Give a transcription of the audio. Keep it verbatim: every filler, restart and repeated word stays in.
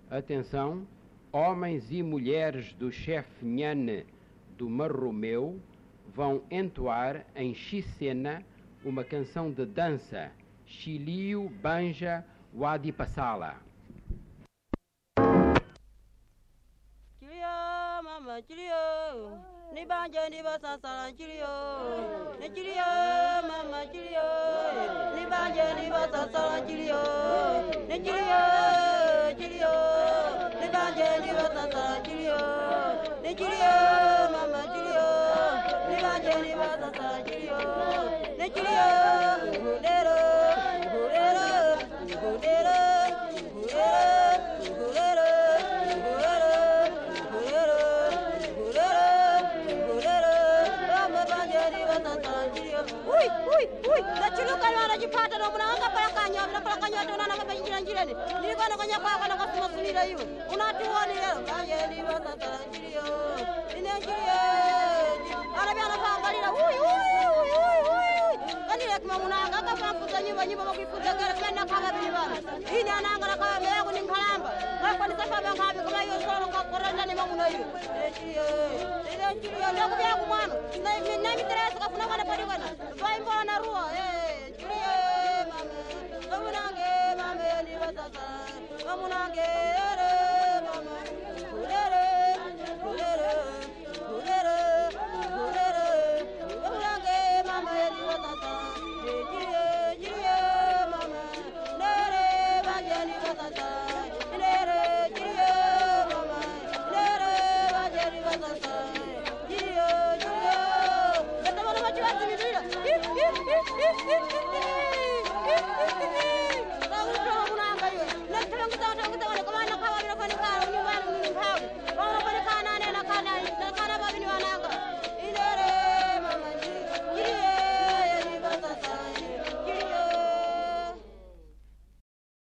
Atenção, homens e mulheres do chefe Nhane do Marromeu vão entoar em Xicena uma canção de dança, Chiliu Banja Wadi Passala. Chilio, mama, chilio, ni banja ni basasala, chilio, ni chilio, mama, chilio, ni banja ni basasala, chilio, ni chilio, chilio, ni banja ni basasala, chilio, ni chilio, mama, chilio, ni banja ni basasala, chilio, ni chilio, gudero, gudero, gudero, gudero, gudero. Uy, uy, uy, la chuluka lwana jipata no muna anga para kanyo, na para kanyo to na na ba njira njira ni. Ni bana kanya kwa kana kwa suma sumira yu. Unati wani leo, kanye ni bata tanjiriyo. Ine njiriyo. Ana bana fa ngalira, uy, uy, uy, uy, uy. Kani lek mamuna anga ka fa fuza nyumba nyumba makifuza gara kwenda kama bini bana. Ine ananga na kama mbego ni mkalamba. Kwa kwa ni safa banga habi kwa yo solo kwa koranda ni mamuna yu. Ine njiriyo. Ine njiriyo ndio kubya kumwana. Na na mitresa ka funa kana padi bana. Vai embora rua, eh, chile, mame, vamos nangue, mame, ni batata, vamos nangue.